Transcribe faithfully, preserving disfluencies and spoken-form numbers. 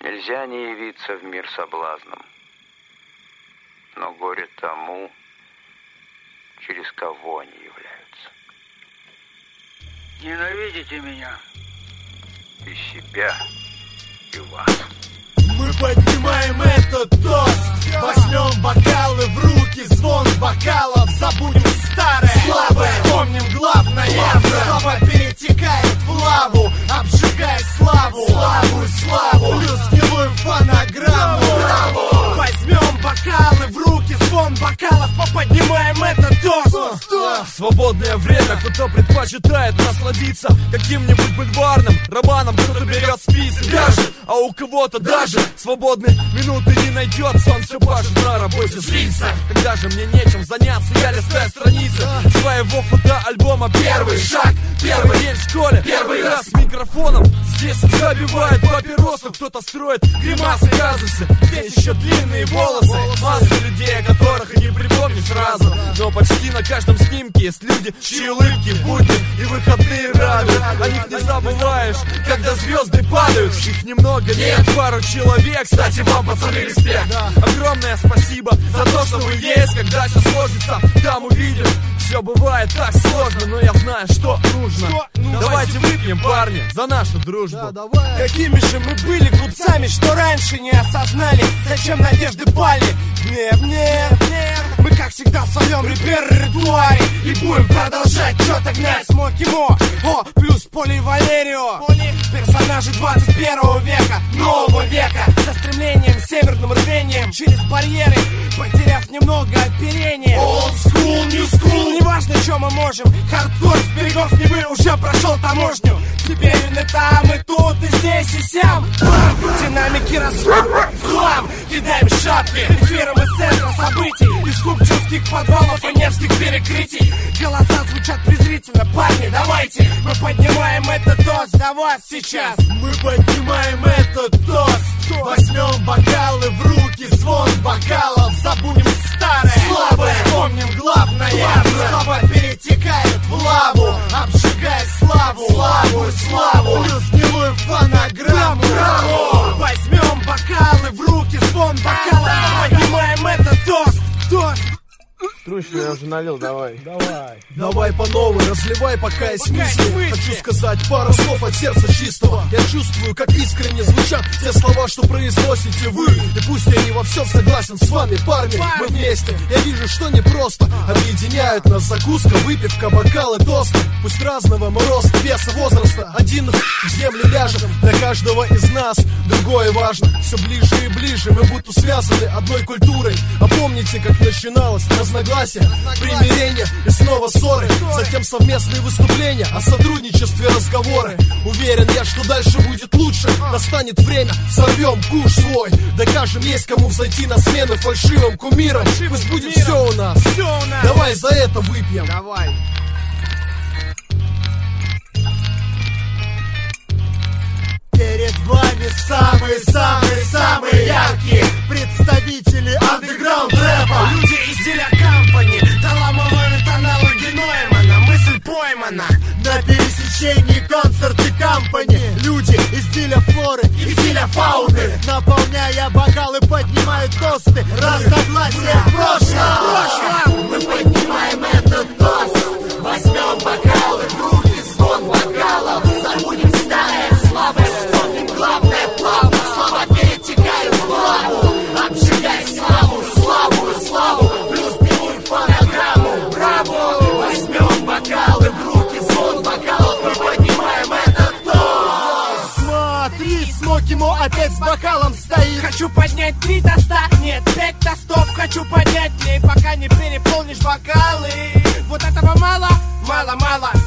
Нельзя не явиться в мир соблазном, но горе тому, через кого они являются. Ненавидите меня. И себя, и вас. Мы поднимаем этот тост, возьмем бокалы в руки, звон бокалов, забудем старое, слабое, помним главное. Слава перетекает в лаву, обжигая славу, славу и славу, плюс гнилую фонограмму. Возьмем бокалы в руки, звон бокалов, поподнимаем этот тост. Свободное время кто-то предпочитает насладиться каким-нибудь бульварным романом, кто-то берет список даже, а у кого-то даже свободной минуты не найдется. Он все пашет на работе, злится. Когда же мне нечем заняться, я листаю страницы своего фотоальбома. Первый шаг, первый день в школе, первый раз с микрофоном. Здесь забивает папиросов, кто-то строит гримасы, казусы. Здесь еще длинные волосы, масса людей, о которых и не припомню сразу. Но почти на каждом снимке есть люди, чьи улыбки в будни и выходные радуют. О них не забываешь, когда звезды падают. Их немного, нет, пару человек. Кстати, вам, пацаны, респект. Огромное спасибо за то, что вы есть. Когда все сложится, там увидим. Все бывает так сложно, но я знаю, что нужно. Что? Ну, давайте выпьем, парни, за нашу дружбу. Да, давай. Какими же мы были глупцами, что раньше не осознали, зачем надежды пали. Нет, нет, нет. Мы, как всегда, в своем репертуаре и будем продолжать что-то гнать. Смоки Мо, о, плюс Поли и Валерио. Персонажи двадцать первого века, нового века, со стремлением, северным рвением через барьеры, потеряв немного оперения. Old school, new school. Неважно, что мы можем, хардкор с берегов Невы уже прошел таможню. Теперь он и там, и тут, и здесь, и сям. Бам! Динамики расход в хлам. Кидаем шапки эфиром из центра событий, из купчинских подвалов и невских перекрытий. Голоса звучат презрительно, парни, давайте. Мы поднимаем этот тост за вас сейчас. Мы поднимаем этот тост, возьмем бокалы в руки, звон бокалов, забудем старое, слабое, помним главное. Слава перетекает в лаву, обжигая славу, славу и славу, плюс гнилую фонограмму. Возьмем бокалы в руки, звон бокалов, поднимаем этот тост, тост. Стручку я уже налил, давай. Давай. Давай по новой, разливай, пока есть мысли. Хочу сказать пару слов от сердца чистого. Я чувствую, как искренне звучат те слова, что произносите вы. И пусть я не во всем согласен с вами, парни, мы вместе. Я вижу, что непросто объединяют нас закуска, выпивка, бокалы, тосты. Пусть разного мы роста, веса, возраста. Один в землю ляжет, для каждого из нас другое важно. Все ближе и ближе, мы будто связаны одной культурой. А помните, как начиналось разногласия, примирение и снова ссоры, затем совместные выступления, о сотрудничестве разговоры. Уверен я, что дальше будет лучше. Настанет время, сорвем куш свой, докажем, есть кому взойти на смену фальшивым кумирам. Пусть будет все у нас. Давай за это выпьем. Давай. Перед вами самые-самые-самые яркие представители андеграунд рэпа. Люди из стиля компани, талама ловит аналоги Ноймана. Мысль поймана на пересечении концерты компани. Люди из стиля флоры и стиля фауны, наполняя бокалы, поднимают тосты. Разногласия в прошлом. Мы поднимаем этот тост, возьмем бокалы в руки, звон бокалов, забудем старое, слабое. Главное плавно, слова перетекают в лаву, обжигай славу, славу и славу, плюс белую фонограмму. Браво! Возьмем бокалы в руки, звон бокалов, мы поднимаем этот тост. Смотри, Смоки Мо опять с бокалом стоит. Хочу поднять три тоста, нет, пять тостов. Хочу поднять, лей, пока не переполнишь бокалы. Вот этого мало, мало-мало.